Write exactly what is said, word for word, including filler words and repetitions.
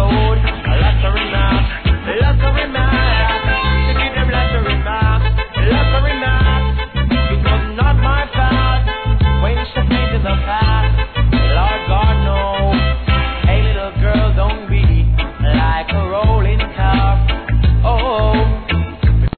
road. Lots of remarks, lots of remarks. To give them lots of remarks, lots of remarks. It was not my fault when she came to the past. Lord God, no. Hey, little girl, don't be